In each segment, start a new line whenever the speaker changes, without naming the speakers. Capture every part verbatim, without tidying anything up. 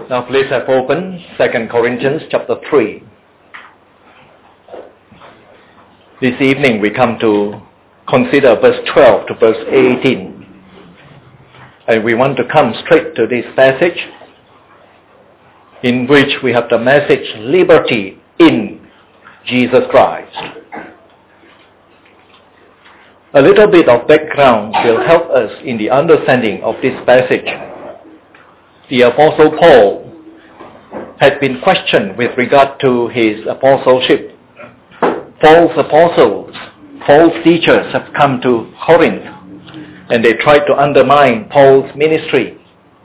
Now please have open Second Corinthians chapter three. This evening we come to consider verse twelve to verse eighteen. And we want to come straight to this passage in which we have the message liberty in Jesus Christ. A little bit of background will help us in the understanding of this passage. The Apostle Paul had been questioned with regard to his apostleship. False apostles, false teachers have come to Corinth and they tried to undermine Paul's ministry.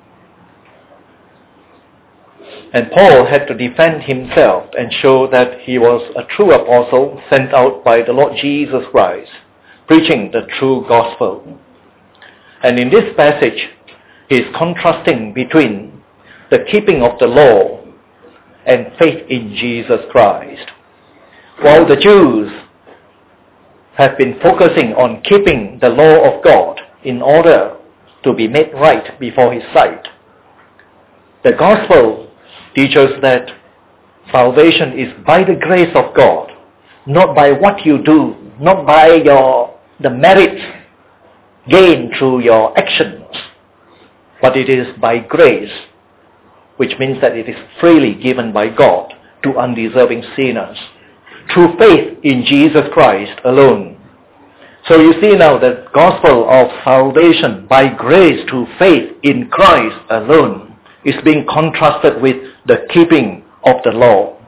And Paul had to defend himself and show that he was a true apostle sent out by the Lord Jesus Christ, preaching the true gospel. And in this passage, he is contrasting between the keeping of the law and faith in Jesus Christ. While the Jews have been focusing on keeping the law of God in order to be made right before His sight, the gospel teaches that salvation is by the grace of God, not by what you do, not by your the merits gained through your actions, but it is by grace, which means that it is freely given by God to undeserving sinners, through faith in Jesus Christ alone. So you see now the gospel of salvation by grace through faith in Christ alone is being contrasted with the keeping of the law.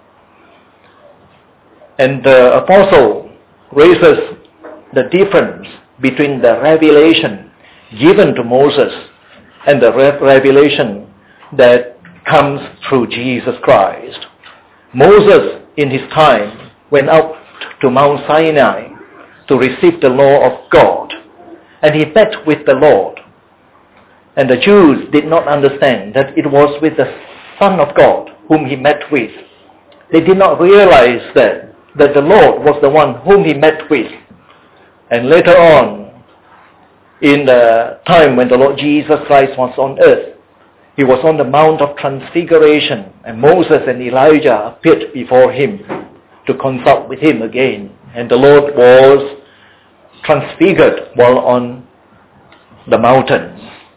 And the apostle raises the difference between the revelation given to Moses and the re- revelation that comes through Jesus Christ. Moses, in his time, went out to Mount Sinai to receive the law of God, and he met with the Lord. And the Jews did not understand that it was with the Son of God whom he met with. They did not realize that, that the Lord was the one whom he met with. And later on, in the time when the Lord Jesus Christ was on earth, he was on the Mount of Transfiguration, and Moses and Elijah appeared before him to consult with him again. And the Lord was transfigured while on the mountain.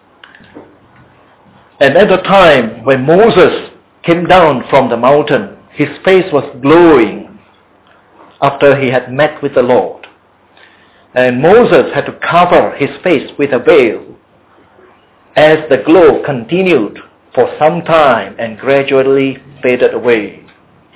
And at the time when Moses came down from the mountain, his face was glowing after he had met with the Lord. And Moses had to cover his face with a veil as the glow continued for some time and gradually faded away.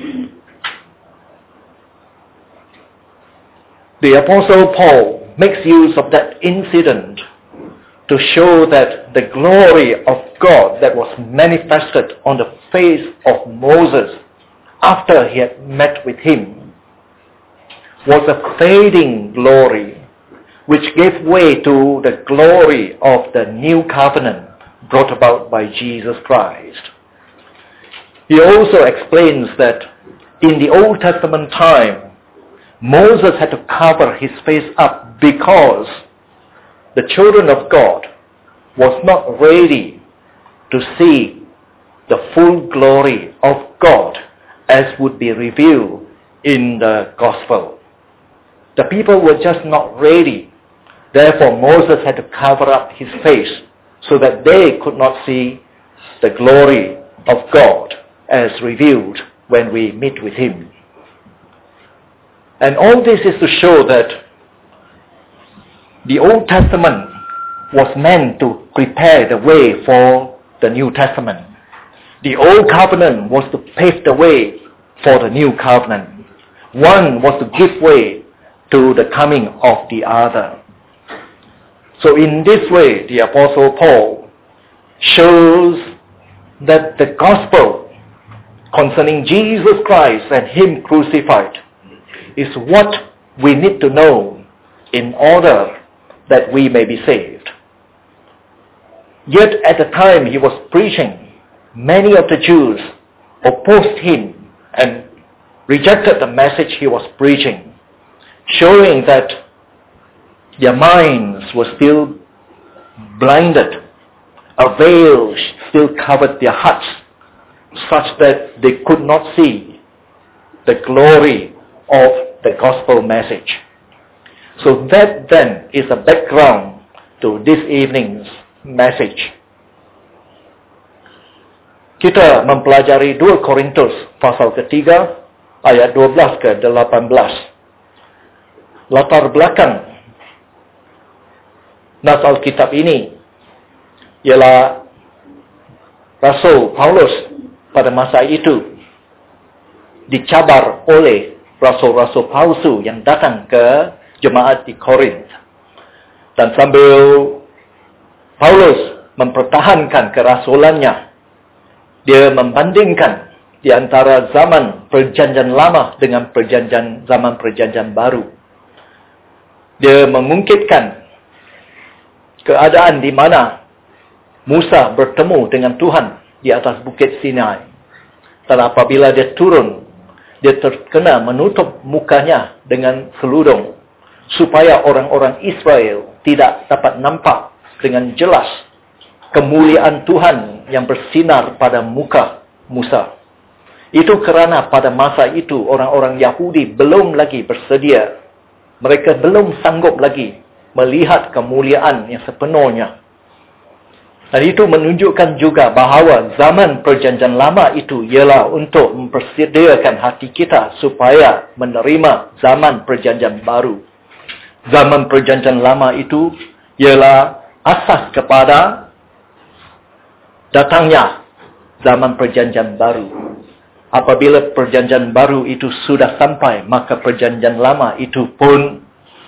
The Apostle Paul makes use of that incident to show that the glory of God that was manifested on the face of Moses after he had met with him was a fading glory which gave way to the glory of the new covenant brought about by Jesus Christ. He also explains that in the Old Testament time, Moses had to cover his face up because the children of God was not ready to see the full glory of God as would be revealed in the gospel. The people were just not ready. Therefore, Moses had to cover up his face so that they could not see the glory of God as revealed when we meet with Him. And all this is to show that the Old Testament was meant to prepare the way for the New Testament. The Old Covenant was to pave the way for the New Covenant. One was to give way to the coming of the other. So in this way, the Apostle Paul shows that the gospel concerning Jesus Christ and Him crucified is what we need to know in order that we may be saved. Yet at the time he was preaching, many of the Jews opposed him and rejected the message he was preaching, showing that their minds were still blinded. A veil still covered their hearts, such that they could not see the glory of the gospel message. So that then is a background to this evening's message. Kita mempelajari dua Korintus pasal ketiga ayat dua belas ke delapan belas. Latar belakang nas Alkitab ini ialah Rasul Paulus pada masa itu dicabar oleh rasul-rasul palsu yang datang ke jemaat di Korinth. Dan sambil Paulus mempertahankan kerasulannya, dia membandingkan di antara zaman perjanjian lama dengan perjanjian zaman perjanjian baru. Dia mengungkitkan keadaan di mana Musa bertemu dengan Tuhan di atas bukit Sinai. Dan apabila dia turun, dia terkena menutup mukanya dengan seludung supaya orang-orang Israel tidak dapat nampak dengan jelas kemuliaan Tuhan yang bersinar pada muka Musa. Itu kerana pada masa itu orang-orang Yahudi belum lagi bersedia. Mereka belum sanggup lagi melihat kemuliaan yang sepenuhnya. Dan itu menunjukkan juga bahawa zaman perjanjian lama itu ialah untuk mempersediakan hati kita supaya menerima zaman perjanjian baru. Zaman perjanjian lama itu ialah asas kepada datangnya zaman perjanjian baru. Apabila perjanjian baru itu sudah sampai, maka perjanjian lama itu pun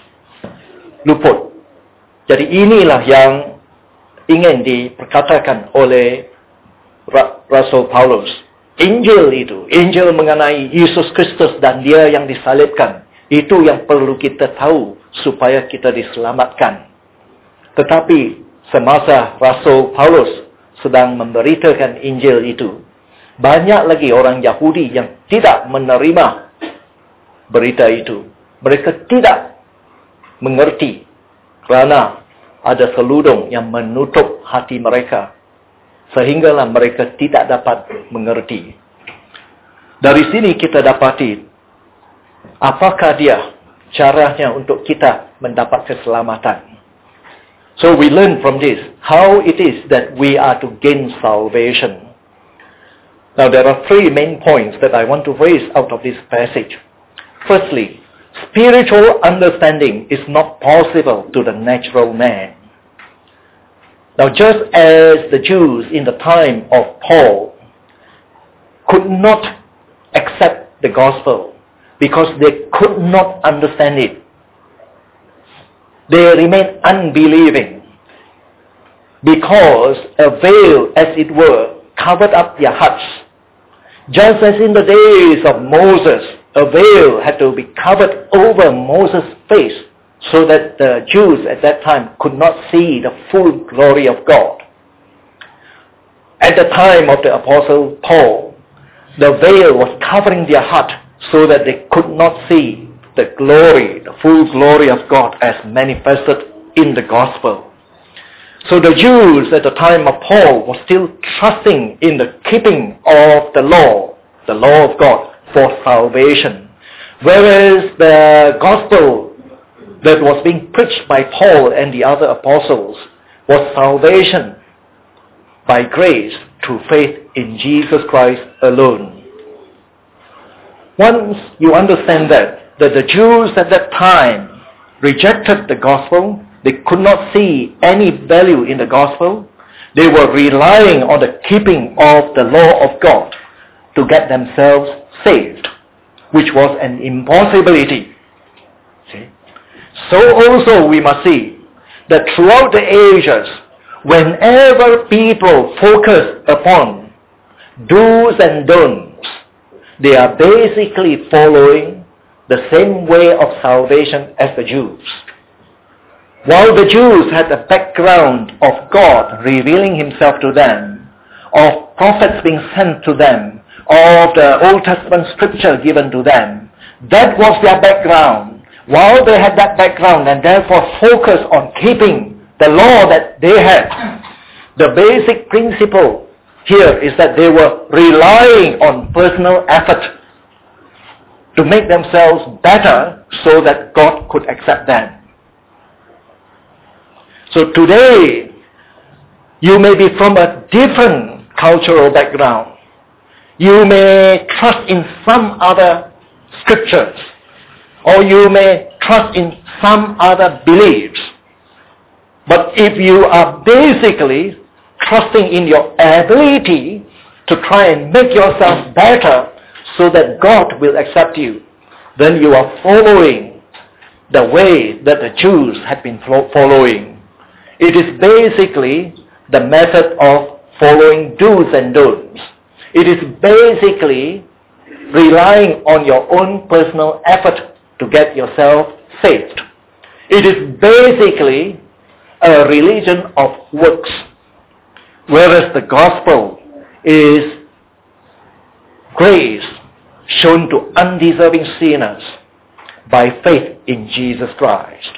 luput. Jadi inilah yang ingin diperkatakan oleh Rasul Paulus. Injil itu, Injil mengenai Yesus Kristus dan dia yang disalibkan, itu yang perlu kita tahu supaya kita diselamatkan. Tetapi semasa Rasul Paulus sedang memberitakan Injil itu, banyak lagi orang Yahudi yang tidak menerima berita itu. Mereka tidak mengerti kerana ada seludung yang menutup hati mereka. Sehinggalah mereka tidak dapat mengerti. Dari sini kita dapati apakah dia caranya untuk kita mendapat keselamatan. So we learn from this how it is that we are to gain salvation. Now there are three main points that I want to raise out of this passage. Firstly, spiritual understanding is not possible to the natural man. Now just as the Jews in the time of Paul could not accept the gospel because they could not understand it, they remained unbelieving because a veil, as it were, covered up their hearts. Just as in the days of Moses, a veil had to be covered over Moses' face so that the Jews at that time could not see the full glory of God. At the time of the Apostle Paul, the veil was covering their heart so that they could not see the glory, the full glory of God as manifested in the gospel. So the Jews at the time of Paul were still trusting in the keeping of the law, the law of God for salvation. Whereas the gospel that was being preached by Paul and the other apostles was salvation by grace through faith in Jesus Christ alone. Once you understand that, that the Jews at that time rejected the gospel, they could not see any value in the gospel. They were relying on the keeping of the law of God to get themselves saved, which was an impossibility. See? So also we must see that throughout the ages, whenever people focus upon do's and don'ts, they are basically following the same way of salvation as the Jews. While the Jews had a background of God revealing himself to them, of prophets being sent to them, of the Old Testament scripture given to them, that was their background. While they had that background and therefore focused on keeping the law that they had, the basic principle here is that they were relying on personal effort to make themselves better so that God could accept them. So today, you may be from a different cultural background. You may trust in some other scriptures, or you may trust in some other beliefs. But if you are basically trusting in your ability to try and make yourself better so that God will accept you, then you are following the way that the Jews had been following. It is basically the method of following do's and don'ts. It is basically relying on your own personal effort to get yourself saved. It is basically a religion of works, whereas the gospel is grace shown to undeserving sinners by faith in Jesus Christ.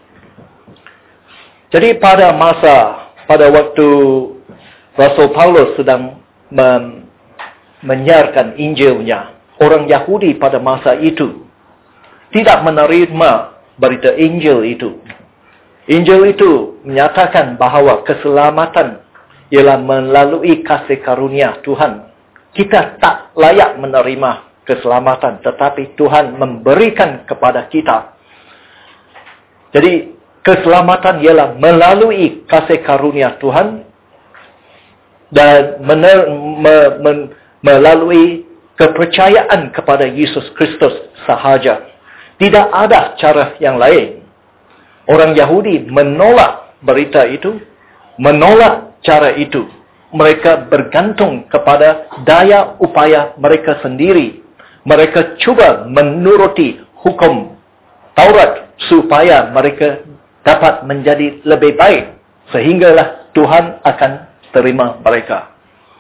Jadi pada masa, pada waktu Rasul Paulus sedang mem- menyiarkan Injilnya, orang Yahudi pada masa itu tidak menerima berita Injil itu. Injil itu menyatakan bahawa keselamatan ialah melalui kasih karunia Tuhan. Kita tak layak menerima keselamatan, tetapi Tuhan memberikan kepada kita. Jadi, keselamatan ialah melalui kasih karunia Tuhan dan mener, me, me, melalui kepercayaan kepada Yesus Kristus sahaja. Tidak ada cara yang lain. Orang Yahudi menolak berita itu, menolak cara itu. Mereka bergantung kepada daya upaya mereka sendiri. Mereka cuba menuruti hukum Taurat supaya mereka dapat menjadi lebih baik. Sehinggalah Tuhan akan terima mereka.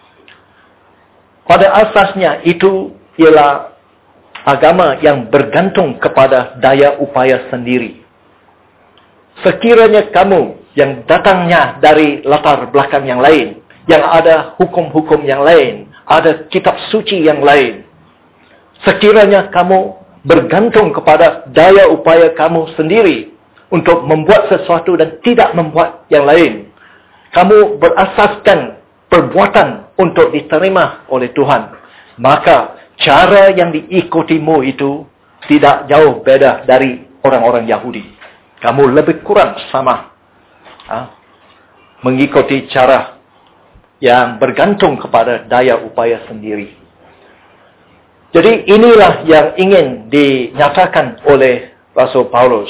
Pada asasnya itu ialah agama yang bergantung kepada daya upaya sendiri. Sekiranya kamu yang datangnya dari latar belakang yang lain, yang ada hukum-hukum yang lain, ada kitab suci yang lain, sekiranya kamu bergantung kepada daya upaya kamu sendiri untuk membuat sesuatu dan tidak membuat yang lain, kamu berasaskan perbuatan untuk diterima oleh Tuhan, maka cara yang diikutimu itu tidak jauh beda dari orang-orang Yahudi. Kamu lebih kurang sama ha? mengikuti cara yang bergantung kepada daya upaya sendiri. Jadi inilah yang ingin dinyatakan oleh Rasul Paulus.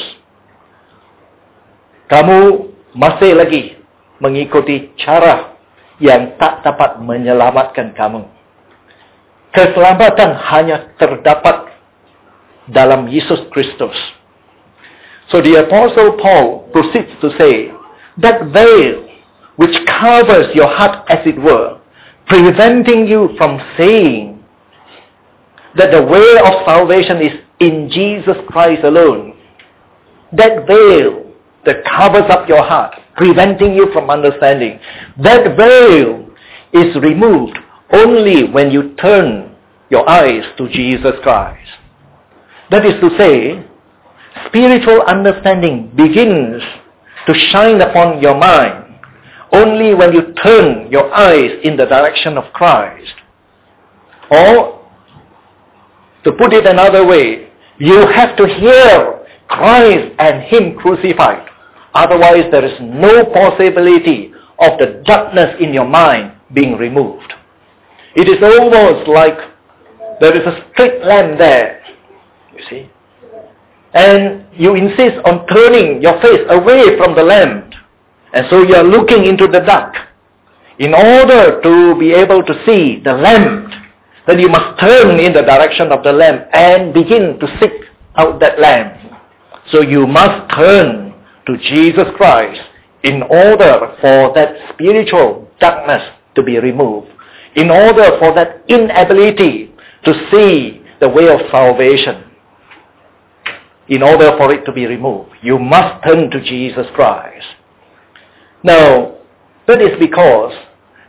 Kamu masih lagi mengikuti cara yang tak dapat menyelamatkan kamu. Keselamatan hanya terdapat dalam Yesus Kristus. So the Apostle Paul proceeds to say, that veil which covers your heart as it were, preventing you from saying that the way of salvation is in Jesus Christ alone. That veil that covers up your heart, preventing you from understanding, that veil is removed only when you turn your eyes to Jesus Christ. That is to say, spiritual understanding begins to shine upon your mind only when you turn your eyes in the direction of Christ. Or, to put it another way, you have to hear Christ and Him crucified. Otherwise, there is no possibility of the darkness in your mind being removed. It is almost like there is a street lamp there, you see. And you insist on turning your face away from the lamp. And so you are looking into the dark. In order to be able to see the lamp, then you must turn in the direction of the lamp and begin to seek out that lamp. So you must turn to Jesus Christ in order for that spiritual darkness to be removed. In order for that inability to see the way of salvation. In order for it to be removed, you must turn to Jesus Christ. Now, that is because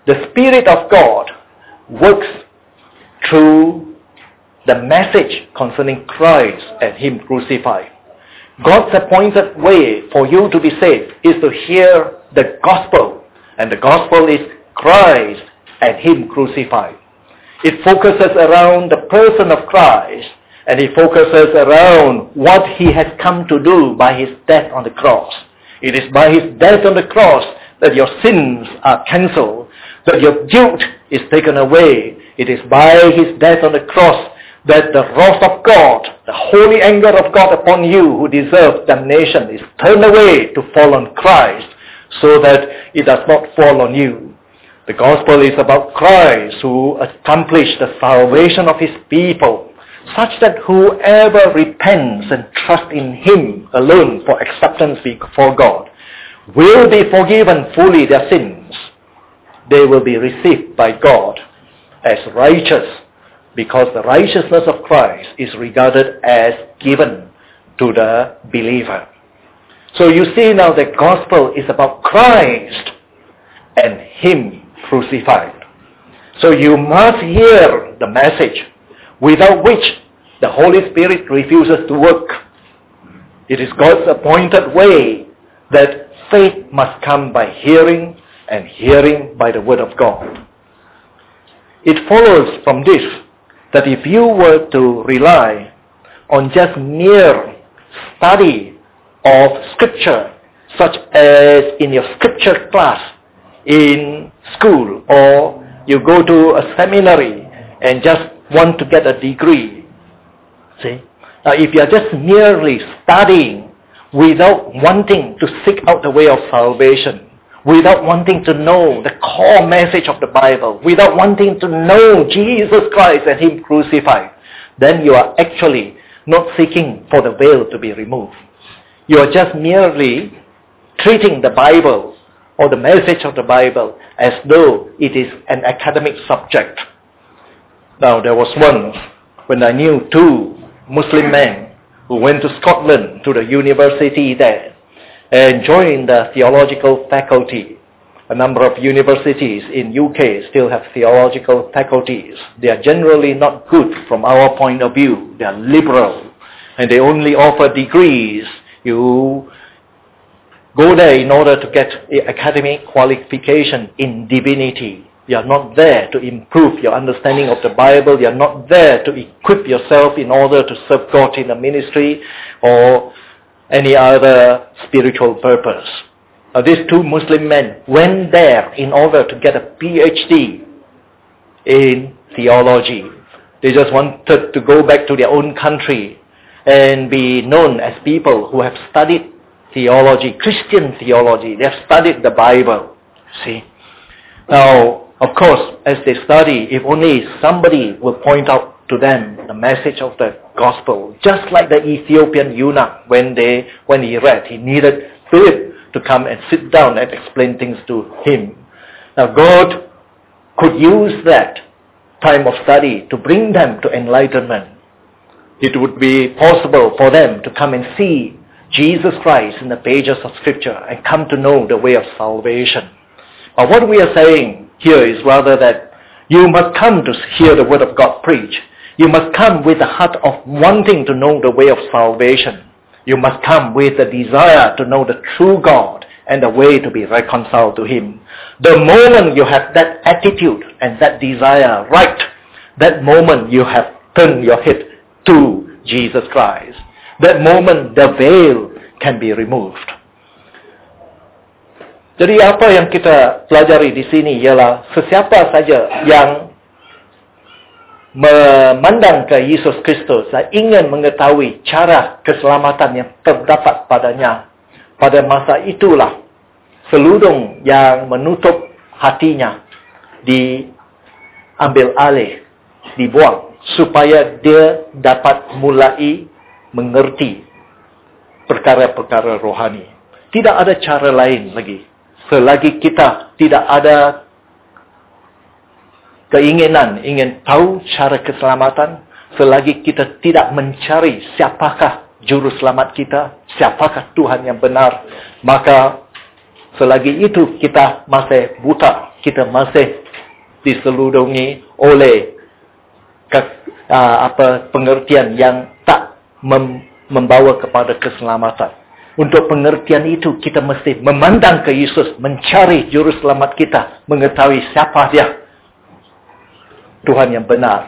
The Spirit of God works through the message concerning Christ and Him crucified. God's appointed way for you to be saved is to hear the gospel. And the gospel is Christ and Him crucified. It focuses around the person of Christ, and it focuses around what He has come to do by His death on the cross. It is by His death on the cross that your sins are cancelled, that your guilt is taken away. It is by His death on the cross that the wrath of God, the holy anger of God upon you who deserve damnation, is turned away to fall on Christ, so that it does not fall on you. The gospel is about Christ who accomplished the salvation of His people, such that whoever repents and trusts in Him alone for acceptance before God will be forgiven fully their sins. They will be received by God as righteous, because the righteousness of Christ is regarded as given to the believer. So you see now the gospel is about Christ and Him crucified. So you must hear the message, without which the Holy Spirit refuses to work. It is God's appointed way that faith must come by hearing, and hearing by the Word of God. It follows from this that if you were to rely on just mere study of Scripture, such as in your Scripture class in school, or you go to a seminary and just want to get a degree, see? Now, if you are just merely studying without wanting to seek out the way of salvation, without wanting to know the core message of the Bible, without wanting to know Jesus Christ and Him crucified, then you are actually not seeking for the veil to be removed. You are just merely treating the Bible or the message of the Bible as though it is an academic subject. Now, there was once when I knew two Muslim men who went to Scotland, to the university there, and joined the theological faculty. A number of universities in U K still have theological faculties. They are generally not good from our point of view. They are liberal, and they only offer degrees. You go there in order to get academic qualification in divinity. You are not there to improve your understanding of the Bible. You are not there to equip yourself in order to serve God in the ministry or any other spiritual purpose. Now, these two Muslim men went there in order to get a P H D in theology. They just wanted to go back to their own country and be known as people who have studied theology, Christian theology. They have studied the Bible. See? Now, of course, as they study, if only somebody will point out to them the message of the gospel, just like the Ethiopian eunuch, when they when he read, he needed Philip to come and sit down and explain things to him. Now, God could use that time of study to bring them to enlightenment. It would be possible for them to come and see Jesus Christ in the pages of Scripture and come to know the way of salvation. But what we are saying here is rather that you must come to hear the Word of God preached. You must come with the heart of wanting to know the way of salvation. You must come with the desire to know the true God and the way to be reconciled to Him. The moment you have that attitude and that desire right, that moment you have turned your head to Jesus Christ. That moment the veil can be removed. Jadi apa yang kita pelajari di sini ialah sesiapa saja yang memandang ke Yesus Kristus dan ingin mengetahui cara keselamatan yang terdapat padanya, pada masa itulah seludung yang menutup hatinya diambil alih, dibuang, supaya dia dapat mulai mengerti perkara-perkara rohani. Tidak ada cara lain lagi. Selagi kita tidak ada keinginan ingin tahu cara keselamatan, selagi kita tidak mencari siapakah juru selamat kita, siapakah Tuhan yang benar, maka selagi itu kita masih buta kita masih diseludungi oleh ke, uh, apa pengertian yang tak mem, membawa kepada keselamatan. Untuk pengertian itu kita mesti memandang ke Yesus, mencari juru selamat kita, mengetahui siapa dia, Tuhan yang benar.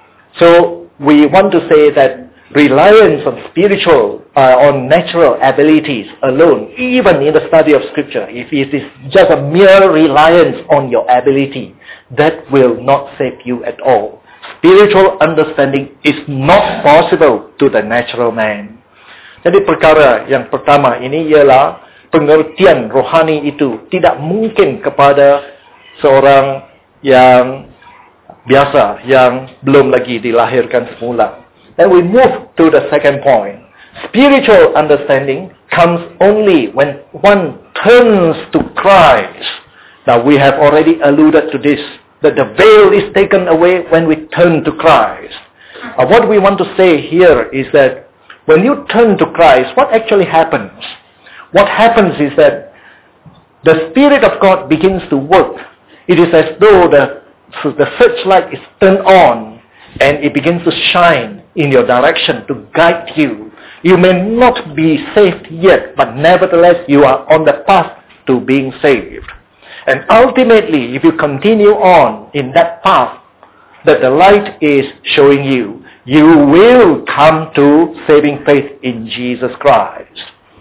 So we want to say that reliance on spiritual, uh, on natural abilities alone, even in the study of Scripture, if it is just a mere reliance on your ability, that will not save you at all. Spiritual understanding is not possible to the natural man. Jadi perkara yang pertama ini ialah pengertian rohani itu tidak mungkin kepada seorang yang biasa, yang belum lagi dilahirkan semula. Then we move to the second point. Spiritual understanding comes only when one turns to Christ. Now we have already alluded to this, that the veil is taken away when we turn to Christ. Uh, what we want to say here is that when you turn to Christ, what actually happens? What happens is that the Spirit of God begins to work. It is as though the, the searchlight is turned on and it begins to shine in your direction to guide you. You may not be saved yet, but nevertheless you are on the path to being saved. And ultimately, if you continue on in that path that the light is showing you, you will come to saving faith in Jesus Christ.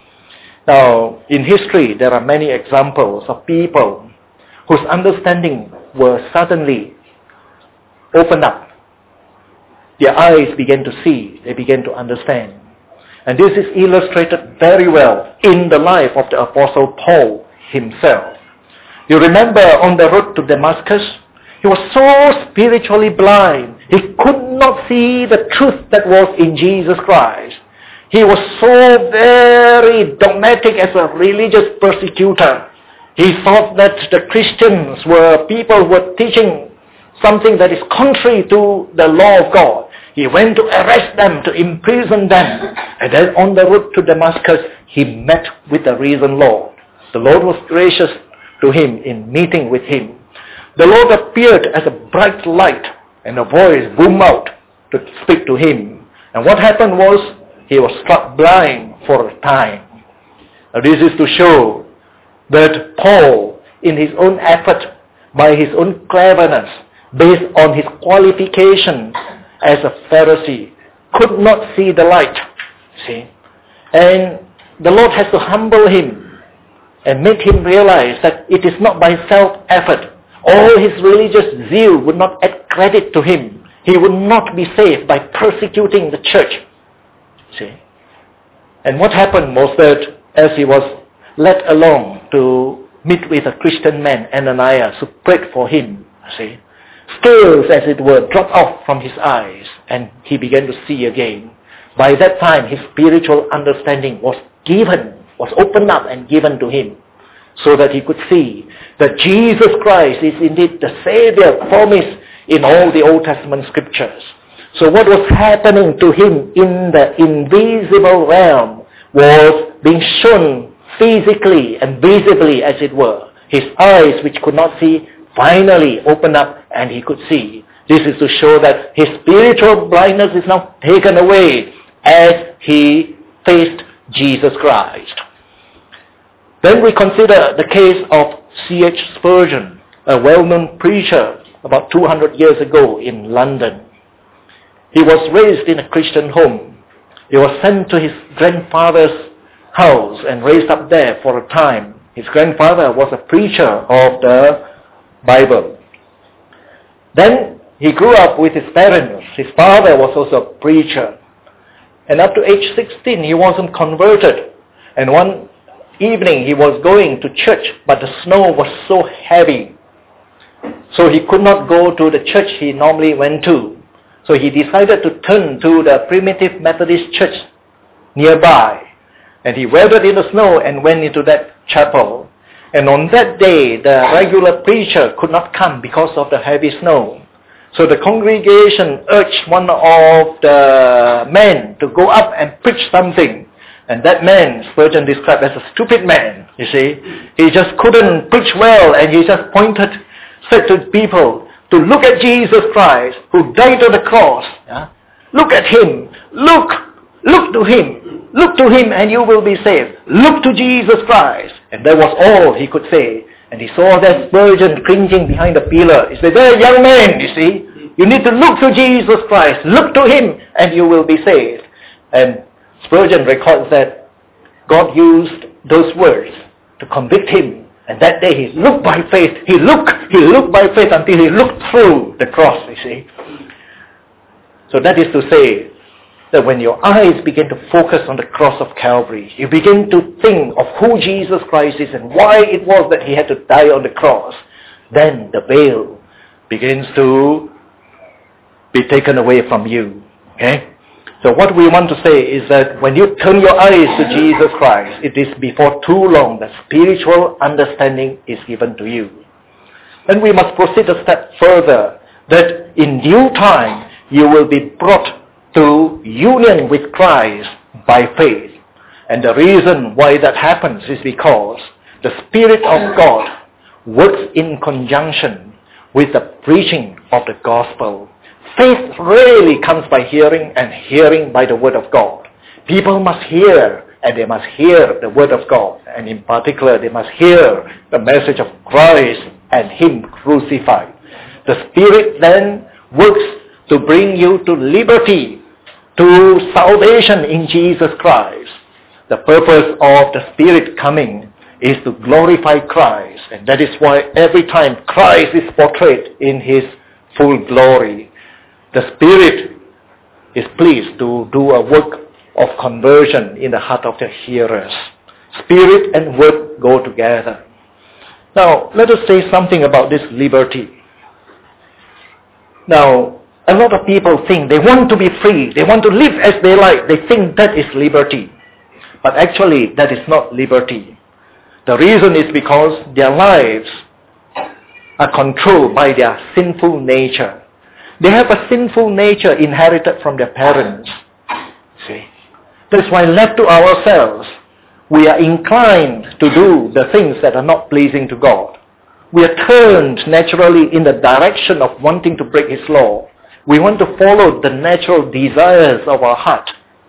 Now, in history, there are many examples of people whose understanding were suddenly opened up. Their eyes began to see, they began to understand. And this is illustrated very well in the life of the Apostle Paul himself. You remember on the road to Damascus, he was so spiritually blind. He could not see the truth that was in Jesus Christ. He was so very dogmatic as a religious persecutor. He thought that the Christians were people who were teaching something that is contrary to the law of God. He went to arrest them, to imprison them. And then on the road to Damascus, he met with the risen Lord. The Lord was gracious to him in meeting with him. The Lord appeared as a bright light, and a voice boomed out to speak to him. And what happened was, he was struck blind for a time. Now this is to show that Paul, in his own effort, by his own cleverness, based on his qualification as a Pharisee, could not see the light. See? And the Lord has to humble him and make him realize that it is not by self-effort. All his religious zeal would not add credit to him. He would not be saved by persecuting the church. See? And what happened was that as he was led along to meet with a Christian man, Ananias, who prayed for him, see, scales, as it were, dropped off from his eyes, and he began to see again. By that time, his spiritual understanding was given, was opened up and given to him, so that he could see that Jesus Christ is indeed the Savior promised in all the Old Testament scriptures. So what was happening to him in the invisible realm was being shown physically and visibly, as it were. His eyes, which could not see, finally opened up and he could see. This is to show that his spiritual blindness is now taken away as he faced Jesus Christ. Then we consider the case of C H Spurgeon, a well-known preacher about two hundred years ago in London. He was raised in a Christian home. He was sent to his grandfather's house and raised up there for a time. His grandfather was a preacher of the Bible. Then he grew up with his parents. His father was also a preacher. And up to age sixteen, he wasn't converted. And one evening, he was going to church, but the snow was so heavy. So he could not go to the church he normally went to. So he decided to turn to the Primitive Methodist Church nearby. And he waded in the snow and went into that chapel. And on that day, the regular preacher could not come because of the heavy snow. So the congregation urged one of the men to go up and preach something. And that man, Spurgeon described as a stupid man, you see. He just couldn't preach well, and he just pointed said to people to look at Jesus Christ who died on the cross. Yeah? Look at him. Look. Look to him. Look to him and you will be saved. Look to Jesus Christ. And that was all he could say. And he saw that Spurgeon cringing behind the pillar. He said, there, young man, you see. You need to look to Jesus Christ. Look to him and you will be saved. And Spurgeon records that God used those words to convict him. And that day he looked by faith. He looked, he looked by faith until he looked through the cross, you see. So that is to say that when your eyes begin to focus on the cross of Calvary, you begin to think of who Jesus Christ is and why it was that he had to die on the cross, then the veil begins to be taken away from you. Okay? So what we want to say is that when you turn your eyes to Jesus Christ, it is before too long that spiritual understanding is given to you. Then we must proceed a step further, that in due time you will be brought to union with Christ by faith. And the reason why that happens is because the Spirit of God works in conjunction with the preaching of the gospel. Faith really comes by hearing, and hearing by the word of God. People must hear, and they must hear the word of God. And in particular, they must hear the message of Christ and him crucified. The Spirit then works to bring you to liberty, to salvation in Jesus Christ. The purpose of the Spirit coming is to glorify Christ. And that is why every time Christ is portrayed in his full glory, the Spirit is pleased to do a work of conversion in the heart of the hearers. Spirit and word go together. Now, let us say something about this liberty. Now, a lot of people think they want to be free. They want to live as they like. They think that is liberty. But actually, that is not liberty. The reason is because their lives are controlled by their sinful nature. They have a sinful nature inherited from their parents. See? That's why left to ourselves, we are inclined to do the things that are not pleasing to God. We are turned naturally in the direction of wanting to break his law. We want to follow the natural desires of our heart.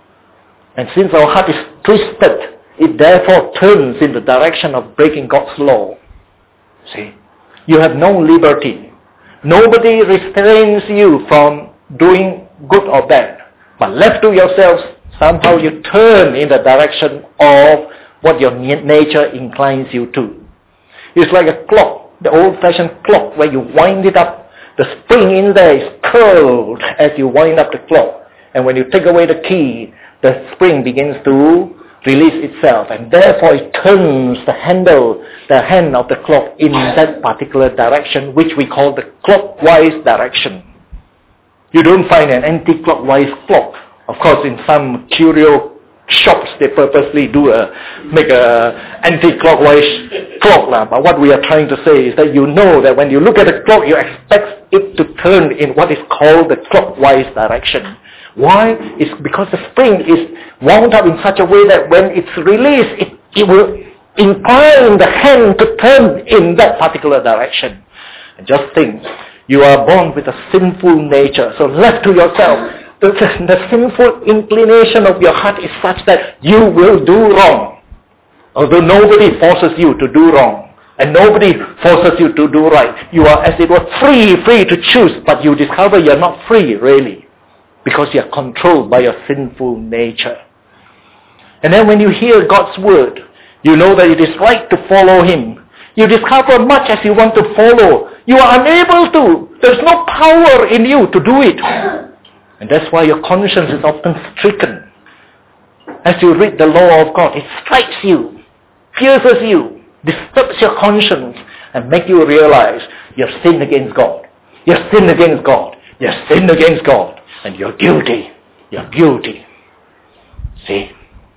And since our heart is twisted, it therefore turns in the direction of breaking God's law. See? You have no liberty. Nobody restrains you from doing good or bad. But left to yourselves, somehow you turn in the direction of what your nature inclines you to. It's like a clock, the old-fashioned clock where you wind it up. The spring in there is curled as you wind up the clock. And when you take away the key, the spring begins to release itself. And therefore it turns the handle, the hand of the clock in that particular direction, which we call the clockwise direction. You don't find an anti-clockwise clock. Of course, in some curio shops, they purposely do a, make a anti-clockwise clock. Lah. But what we are trying to say is that you know that when you look at the clock, you expect it to turn in what is called the clockwise direction. Why? It's because the spring is wound up in such a way that when it's released, it, it will incline the hand to turn in that particular direction. And just think, you are born with a sinful nature. So left to yourself, the, the sinful inclination of your heart is such that you will do wrong. Although nobody forces you to do wrong. And nobody forces you to do right. You are, as it were, free, free to choose. But you discover you're not free, really. Because you're controlled by your sinful nature. And then when you hear God's word, you know that it is right to follow him. You discover much as you want to follow. You are unable to. There's no power in you to do it. And that's why your conscience is often stricken. As you read the law of God, it strikes you, pierces you, disturbs your conscience, and make you realize you have sinned against God. You have sinned against God. You have sinned against God. And you're guilty. You're guilty. See?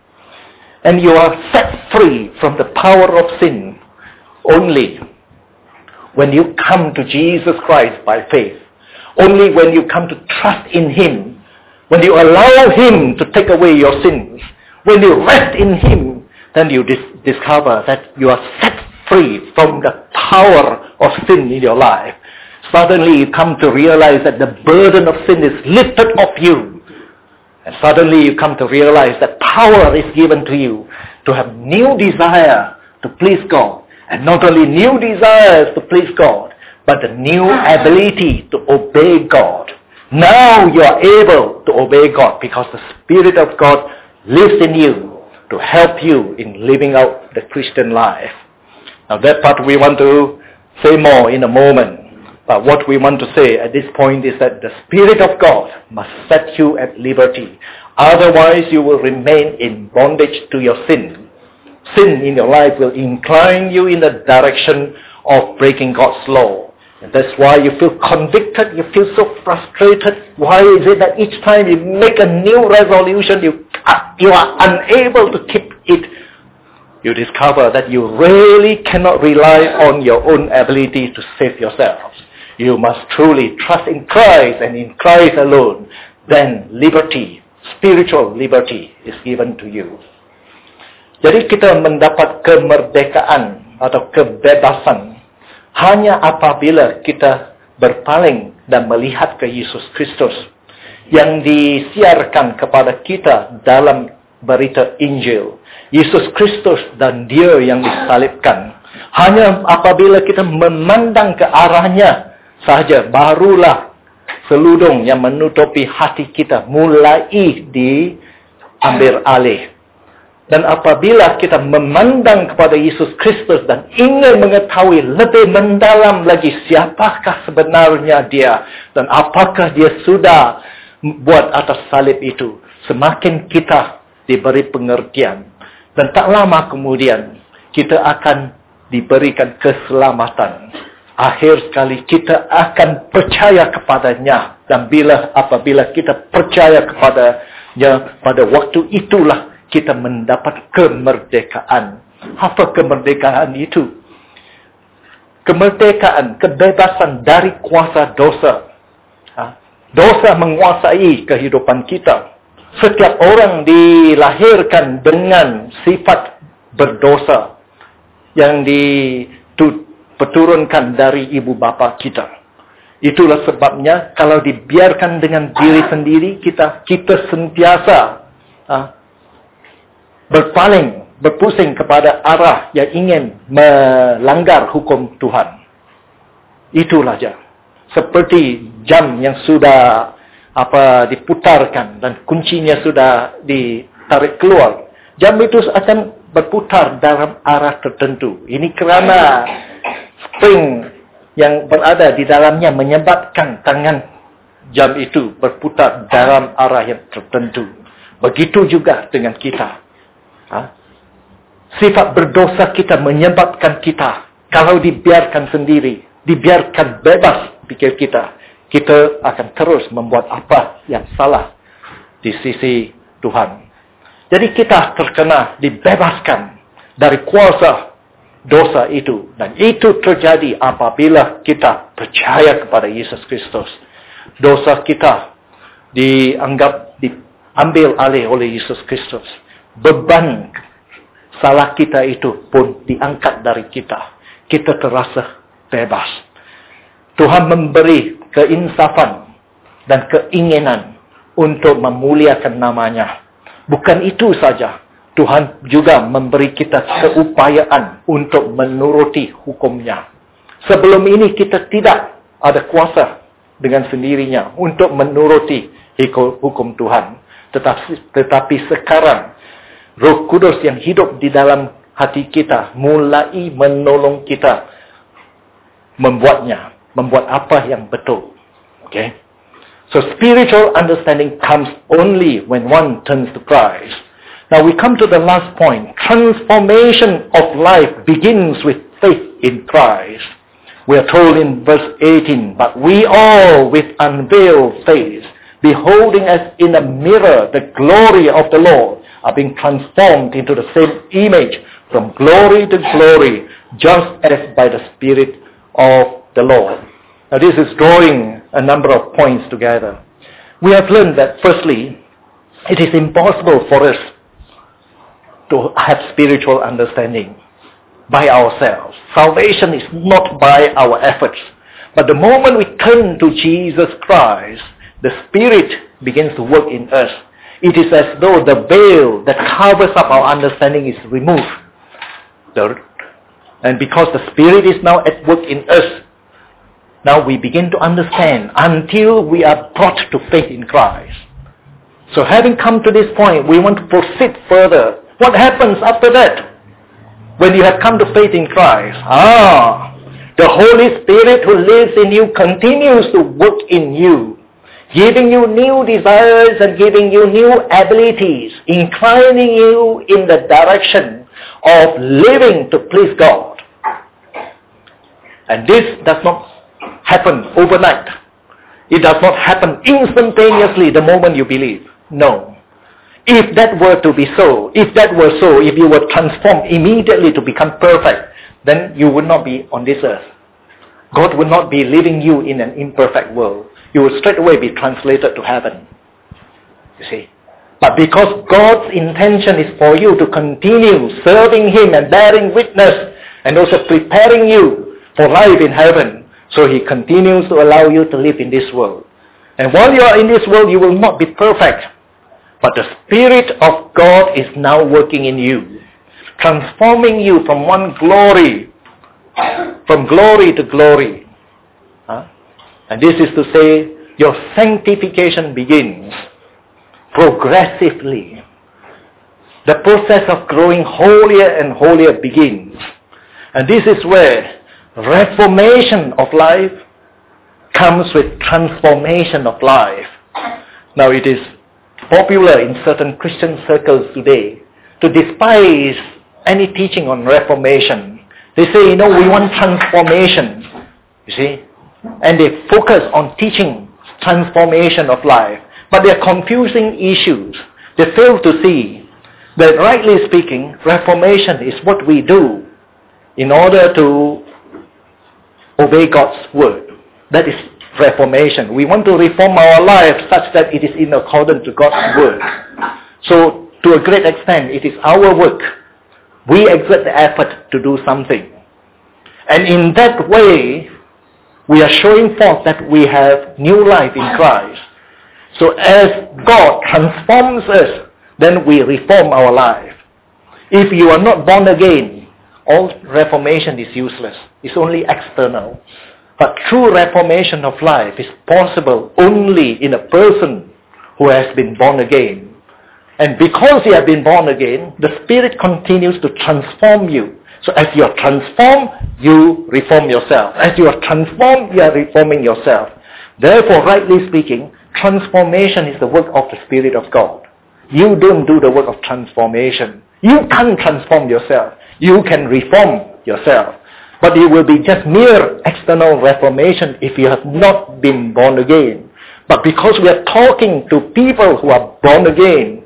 And you are set free from the power of sin only when you come to Jesus Christ by faith. Only when you come to trust in him. When you allow him to take away your sins. When you rest in him, then you dis- discover that you are set free from the power of sin in your life. Suddenly you come to realize that the burden of sin is lifted off you. And suddenly you come to realize that power is given to you to have new desire to please God. And not only new desires to please God, but the new ability to obey God. Now you are able to obey God because the Spirit of God lives in you to help you in living out the Christian life. Now that part we want to say more in a moment. But what we want to say at this point is that the Spirit of God must set you at liberty. Otherwise you will remain in bondage to your sin. Sin in your life will incline you in the direction of breaking God's law. And that's why you feel convicted, you feel so frustrated. Why is it that each time you make a new resolution, you, you are unable to keep it? You discover that you really cannot rely on your own ability to save yourselves. You must truly trust in Christ and in Christ alone. Then liberty, spiritual liberty is given to you. Jadi kita mendapat kemerdekaan atau kebebasan hanya apabila kita berpaling dan melihat ke Yesus Kristus yang disiarkan kepada kita dalam berita Injil. Yesus Kristus dan Dia yang disalibkan. Hanya apabila kita memandang ke arahnya sahaja, barulah seludung yang menutupi hati kita mulai diambil alih. Dan apabila kita memandang kepada Yesus Kristus dan ingin mengetahui lebih mendalam lagi siapakah sebenarnya Dia dan apakah Dia sudah buat atas salib itu, semakin kita diberi pengertian. Dan tak lama kemudian kita akan diberikan keselamatan. Akhir sekali kita akan percaya kepadanya. Dan bila apabila kita percaya kepadanya, pada waktu itulah kita mendapat kemerdekaan. Apa kemerdekaan itu? Kemerdekaan, kebebasan dari kuasa dosa. Dosa menguasai kehidupan kita. Setiap orang dilahirkan dengan sifat berdosa yang diturunkan dari ibu bapa kita. Itulah sebabnya kalau dibiarkan dengan diri sendiri, kita kita sentiasa uh, berpaling, berpusing kepada arah yang ingin melanggar hukum Tuhan. Itulah saja. Seperti jam yang sudah apa diputarkan dan kuncinya sudah ditarik keluar. Jam itu akan berputar dalam arah tertentu. Ini kerana spring yang berada di dalamnya menyebabkan tangan jam itu berputar dalam arah yang tertentu. Begitu juga dengan kita. Ha? Sifat berdosa kita menyebabkan kita, kalau dibiarkan sendiri, dibiarkan bebas pikir kita, kita akan terus membuat apa yang salah di sisi Tuhan. Jadi kita terkena, dibebaskan dari kuasa dosa itu. Dan itu terjadi apabila kita percaya kepada Yesus Kristus. Dosa kita dianggap, diambil alih oleh Yesus Kristus. Beban salah kita itu pun diangkat dari kita. Kita terasa bebas. Tuhan memberi keinsafan dan keinginan untuk memuliakan namanya. Bukan itu saja. Tuhan juga memberi kita keupayaan untuk menuruti hukumnya. Sebelum ini kita tidak ada kuasa dengan sendirinya untuk menuruti hukum Tuhan. Tetapi, tetapi sekarang Roh Kudus yang hidup di dalam hati kita mulai menolong kita membuatnya, membuat apa yang betul. Okay? So spiritual understanding comes only when one turns to Christ. Now we come to the last point. Transformation of life begins with faith in Christ. We are told in verse eighteen, but we all with unveiled face, beholding as in a mirror the glory of the Lord, are being transformed into the same image from glory to glory, just as by the Spirit of the Lord. Now this is drawing a number of points together. We have learned that firstly, it is impossible for us to have spiritual understanding. by ourselves. Salvation is not by our efforts. But the moment we turn to Jesus Christ, the Spirit begins to work in us. It is as though the veil that covers up our understanding is removed. The, and because the Spirit is now at work in us, now we begin to understand until we are brought to faith in Christ. So having come to this point, we want to proceed further. What happens after that? When you have come to faith in Christ, ah, the Holy Spirit who lives in you continues to work in you, giving you new desires and giving you new abilities, inclining you in the direction of living to please God. And this does not happen overnight. It does not happen instantaneously the moment you believe. No. If that were to be so, if that were so, if you were transformed immediately to become perfect, then you would not be on this earth. God would not be leaving you in an imperfect world. You would straight away be translated to heaven. You see. But because God's intention is for you to continue serving Him and bearing witness and also preparing you for life in heaven, so He continues to allow you to live in this world. And while you are in this world, you will not be perfect. But the Spirit of God is now working in you, transforming you from one glory, from glory to glory. Huh? And this is to say, your sanctification begins progressively. The process of growing holier and holier begins. And this is where reformation of life comes with transformation of life. Now it is popular in certain Christian circles today to despise any teaching on reformation. They say, you know, we want transformation, you see, and they focus on teaching transformation of life, but they are confusing issues. They fail to see that, rightly speaking, reformation is what we do in order to obey God's word. That is reformation. We want to reform our life such that it is in accordance to God's word. So, to a great extent, it is our work. We exert the effort to do something. And in that way, we are showing forth that we have new life in Christ. So as God transforms us, then we reform our life. If you are not born again, all reformation is useless. It's only external. But true reformation of life is possible only in a person who has been born again. And because you have been born again, the Spirit continues to transform you. So as you are transformed, you reform yourself. As you are transformed, you are reforming yourself. Therefore, rightly speaking, transformation is the work of the Spirit of God. You don't do the work of transformation. You can't transform yourself. You can reform yourself. But it will be just mere external reformation if you have not been born again. But because we are talking to people who are born again,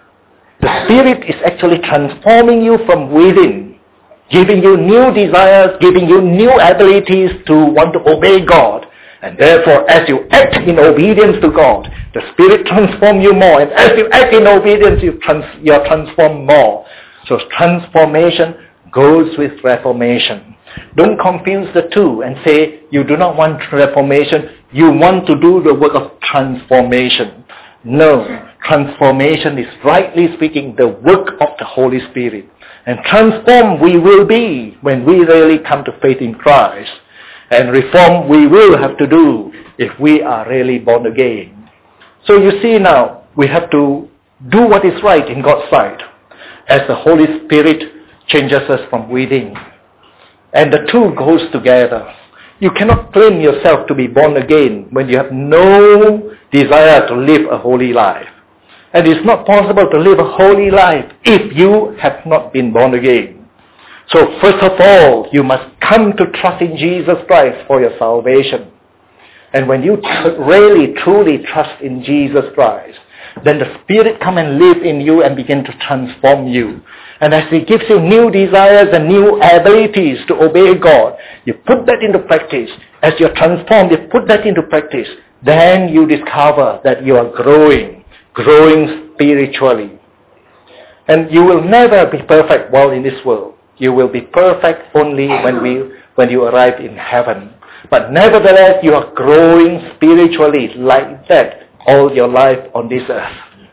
the Spirit is actually transforming you from within, giving you new desires, giving you new abilities to want to obey God. And therefore, as you act in obedience to God, the Spirit transforms you more. And as you act in obedience, you, trans- you are transformed more. So transformation goes with reformation. Don't confuse the two and say you do not want reformation, you want to do the work of transformation. No, transformation is, rightly speaking, the work of the Holy Spirit. And transformed we will be when we really come to faith in Christ. And reform we will have to do if we are really born again. So you see now, we have to do what is right in God's sight as the Holy Spirit changes us from within. And the two goes together. You cannot claim yourself to be born again when you have no desire to live a holy life. And it's not possible to live a holy life if you have not been born again. So first of all, you must come to trust in Jesus Christ for your salvation. And when you tr- really, truly trust in Jesus Christ, then the Spirit come and live in you and begin to transform you. And as He gives you new desires and new abilities to obey God, you put that into practice. As you're transformed, you put that into practice. Then you discover that you are growing, growing spiritually. And you will never be perfect while in this world. You will be perfect only when we when you arrive in heaven. But nevertheless, you are growing spiritually like that all your life on this earth.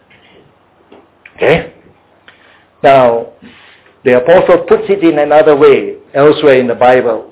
Okay? Now, the apostle puts it in another way elsewhere in the Bible.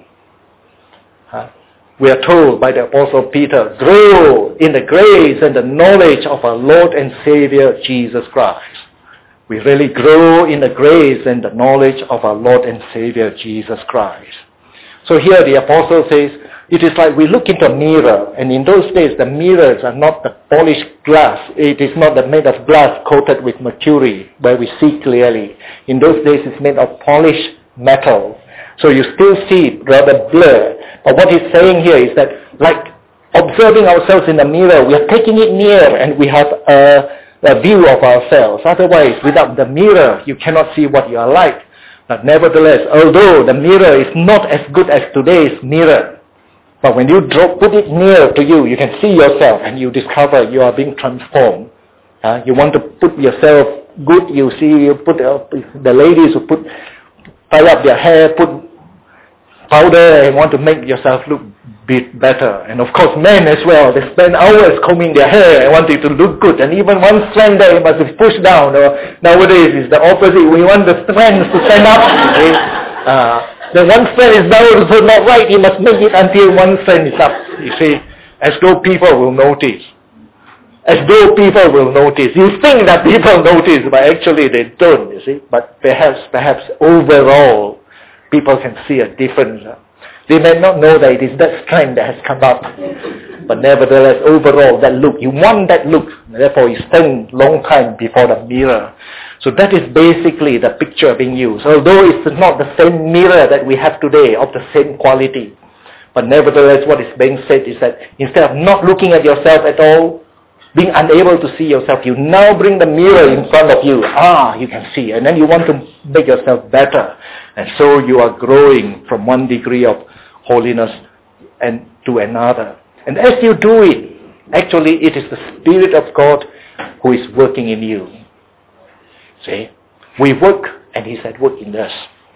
Huh? We are told by the apostle Peter, grow in the grace and the knowledge of our Lord and Savior Jesus Christ. We really grow in the grace and the knowledge of our Lord and Savior Jesus Christ. So here the apostle says, it is like we look into a mirror, and in those days the mirrors are not the polished glass. It is not the made of glass coated with mercury where we see clearly. In those days it's made of polished metal. So you still see rather blur. But what he's saying here is that like observing ourselves in the mirror, we are taking it near and we have a, a view of ourselves. Otherwise, without the mirror, you cannot see what you are like. But nevertheless, although the mirror is not as good as today's mirror, but when you draw, put it near to you, you can see yourself and you discover you are being transformed. Uh, you want to put yourself good, you see, you put uh, the ladies who put tie up their hair, put powder and want to make yourself look bit better. And of course men as well, they spend hours combing their hair and want it to look good. And even one strand there must be pushed down. Or nowadays it's the opposite. We want the strands to stand up. Okay? Uh, the one strand is down, so not right. You must make it until one strand is up. You see, as though people will notice. As though people will notice. You think that people notice, but actually they don't, you see. But perhaps, perhaps overall, people can see a difference. They may not know that it is that strength that has come up. But nevertheless, overall, that look, you want that look. Therefore, you stand long time before the mirror. So that is basically the picture being used. Although it's not the same mirror that we have today of the same quality. But nevertheless, what is being said is that instead of not looking at yourself at all, being unable to see yourself, you now bring the mirror in front of you. Ah, you can see. And then you want to make yourself better. And so you are growing from one degree of holiness and to another. And as you do it, actually it is the Spirit of God who is working in you. See? We work and He's at work in us.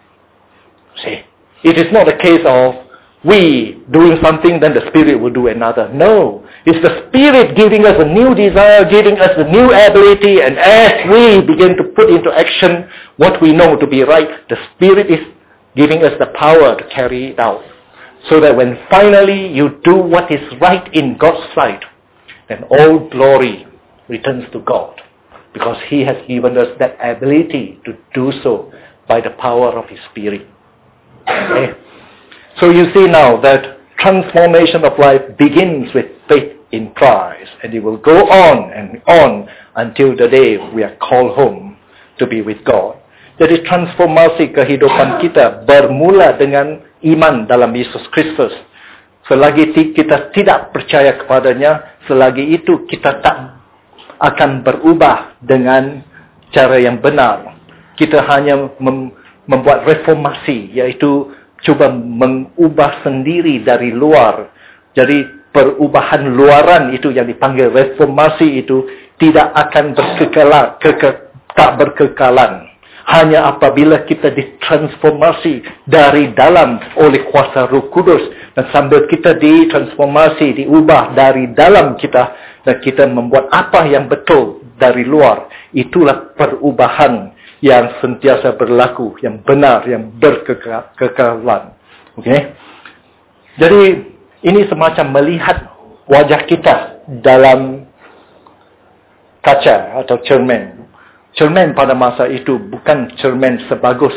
See? It is not a case of we doing something, then the Spirit will do another. No. It's the Spirit giving us a new desire, giving us a new ability, and as we begin to put into action what we know to be right, the Spirit is giving us the power to carry it out. So that when finally you do what is right in God's sight, then all glory returns to God. Because He has given us that ability to do so by the power of His Spirit. Okay? So you see now that transformation of life begins with faith in Christ. And it will go on and on until the day we are called home to be with God. Jadi transformasi kehidupan kita bermula dengan iman dalam Yesus Kristus. Selagi kita tidak percaya kepadanya, selagi itu kita tak akan berubah dengan cara yang benar. Kita hanya mem- membuat reformasi, yaitu cuba mengubah sendiri dari luar. Jadi perubahan luaran itu yang dipanggil reformasi itu tidak akan berkekalan, keke, tak berkekalan. Hanya apabila kita ditransformasi dari dalam oleh kuasa Roh Kudus. Dan sambil kita ditransformasi, diubah dari dalam kita. Dan kita membuat apa yang betul dari luar. Itulah perubahan yang sentiasa berlaku. Yang benar, yang berkekalan. Okay? Jadi ini semacam melihat wajah kita dalam kaca atau cermin. Cermin pada masa itu bukan cermin sebagus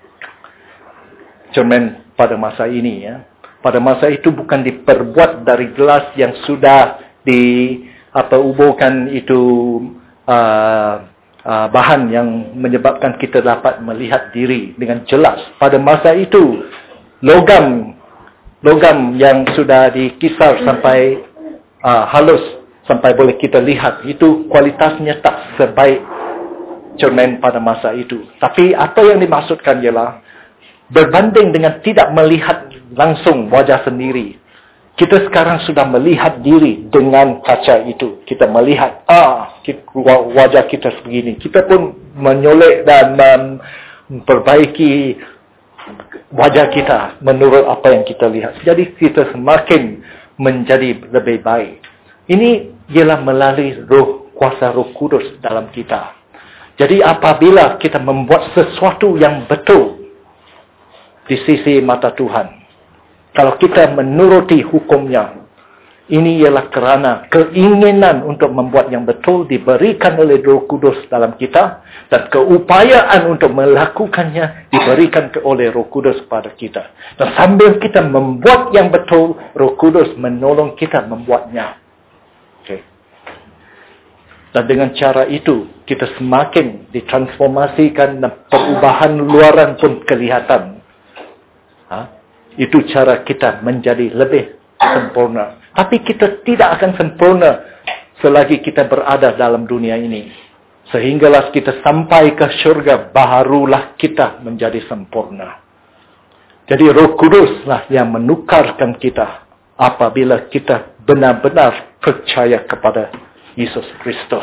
cermin pada masa ini. Ya. Pada masa itu bukan diperbuat dari gelas yang sudah di apa uburkan itu uh, uh, bahan yang menyebabkan kita dapat melihat diri dengan jelas. Pada masa itu logam logam yang sudah dikisar sampai uh, halus sampai boleh kita lihat itu kualitasnya tak sebaik cermin pada masa itu. Tapi apa yang dimaksudkan ialah berbanding dengan tidak melihat langsung wajah sendiri. Kita sekarang sudah melihat diri dengan kaca itu. Kita melihat, ah, wajah kita sebegini. Kita pun menyolek dan memperbaiki wajah kita menurut apa yang kita lihat. Jadi kita semakin menjadi lebih baik. Ini ialah melalui roh, kuasa Roh Kudus dalam kita. Jadi apabila kita membuat sesuatu yang betul di sisi mata Tuhan, kalau kita menuruti hukumnya, ini ialah kerana keinginan untuk membuat yang betul diberikan oleh Roh Kudus dalam kita, dan keupayaan untuk melakukannya diberikan oleh Roh Kudus pada kita. Dan sambil kita membuat yang betul, Roh Kudus menolong kita membuatnya. Okay. Dan dengan cara itu, kita semakin ditransformasikan dan perubahan luaran pun kelihatan. Ha? Itu cara kita menjadi lebih sempurna. Tapi kita tidak akan sempurna selagi kita berada dalam dunia ini. Sehinggalah kita sampai ke syurga, barulah kita menjadi sempurna. Jadi Roh Kuduslah yang menukarkan kita apabila kita benar-benar percaya kepada Yesus Kristus.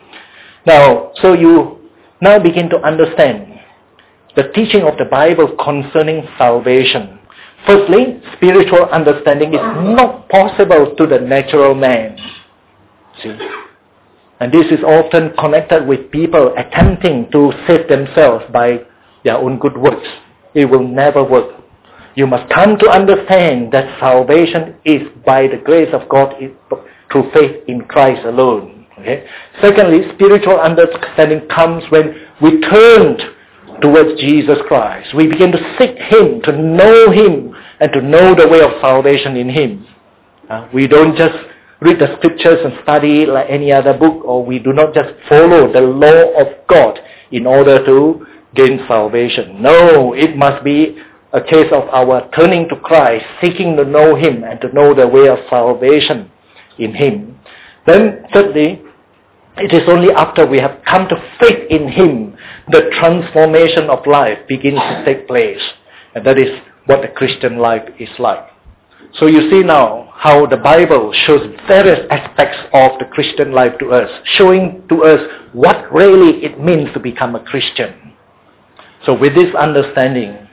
Now, so you now begin to understand the teaching of the Bible concerning salvation. Firstly, spiritual understanding is not possible to the natural man. See? And this is often connected with people attempting to save themselves by their own good works. It will never work. You must come to understand that salvation is by the grace of God through faith in Christ alone. Okay? Secondly, spiritual understanding comes when we turn towards Jesus Christ. We begin to seek Him, to know Him, and to know the way of salvation in Him. Uh, we don't just read the scriptures and study like any other book, or we do not just follow the law of God in order to gain salvation. No, it must be a case of our turning to Christ, seeking to know Him and to know the way of salvation in Him. Then, thirdly, it is only after we have come to faith in Him, the transformation of life begins to take place. And that is what the Christian life is like. So you see now how the Bible shows various aspects of the Christian life to us, showing to us what really it means to become a Christian. So with this understanding,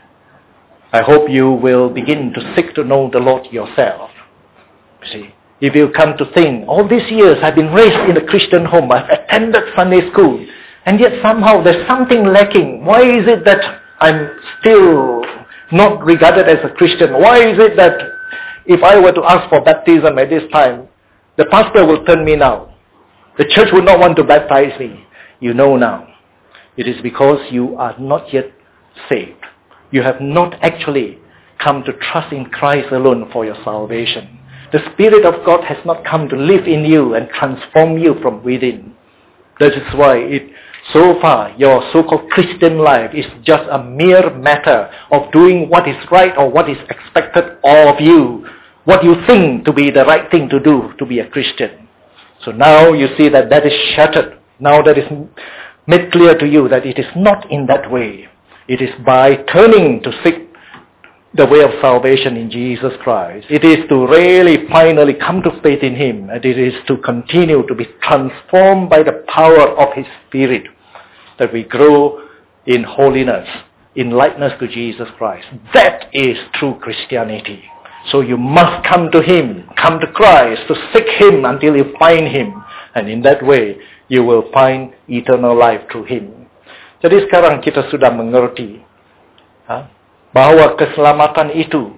I hope you will begin to seek to know the Lord yourself. See, if you come to think, all these years I've been raised in a Christian home, I've attended Sunday school, and yet somehow there's something lacking. Why is it that I'm still not regarded as a Christian? Why is it that if I were to ask for baptism at this time, the pastor will turn me down? The church would not want to baptize me. You know now. It is because you are not yet saved. You have not actually come to trust in Christ alone for your salvation. The Spirit of God has not come to live in you and transform you from within. That is why it, so far your so-called Christian life is just a mere matter of doing what is right or what is expected of you, what you think to be the right thing to do to be a Christian. So now you see that that is shattered. Now that is made clear to you that it is not in that way. It is by turning to seek the way of salvation in Jesus Christ. It is to really finally come to faith in Him, and it is to continue to be transformed by the power of His Spirit that we grow in holiness, in likeness to Jesus Christ. That is true Christianity. So you must come to Him, come to Christ, to seek Him until you find Him. And in that way, you will find eternal life through Him. Jadi sekarang kita sudah mengerti ha, bahwa keselamatan itu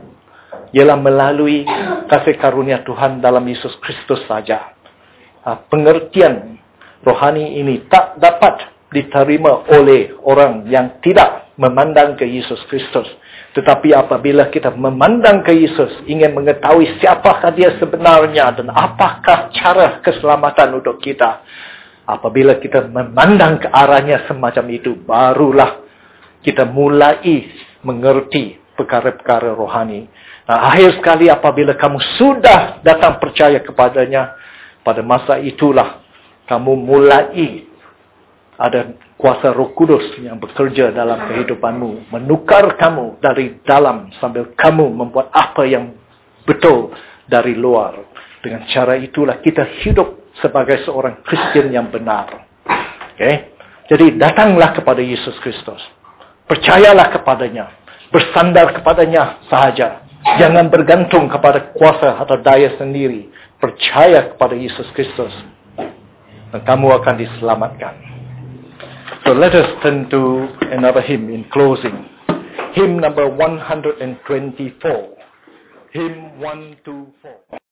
ialah melalui kasih karunia Tuhan dalam Yesus Kristus saja. Ha, pengertian rohani ini tak dapat diterima oleh orang yang tidak memandang ke Yesus Kristus. Tetapi apabila kita memandang ke Yesus, ingin mengetahui siapakah Dia sebenarnya dan apakah cara keselamatan untuk kita, apabila kita memandang ke arahnya semacam itu, barulah kita mulai mengerti perkara-perkara rohani. Nah, akhir sekali apabila kamu sudah datang percaya kepadanya, pada masa itulah kamu mulai ada kuasa Roh Kudus yang bekerja dalam kehidupanmu, menukar kamu dari dalam sambil kamu membuat apa yang betul dari luar. Dengan cara itulah kita hidup sebagai seorang Kristen yang benar. Okay? Jadi datanglah kepada Yesus Kristus. Percayalah kepadanya. Bersandar kepadanya sahaja. Jangan bergantung kepada kuasa atau daya sendiri. Percaya kepada Yesus Kristus. Dan kamu akan diselamatkan. So let us turn to another hymn in closing. Hymn number one hundred twenty-four. Hymn one two four.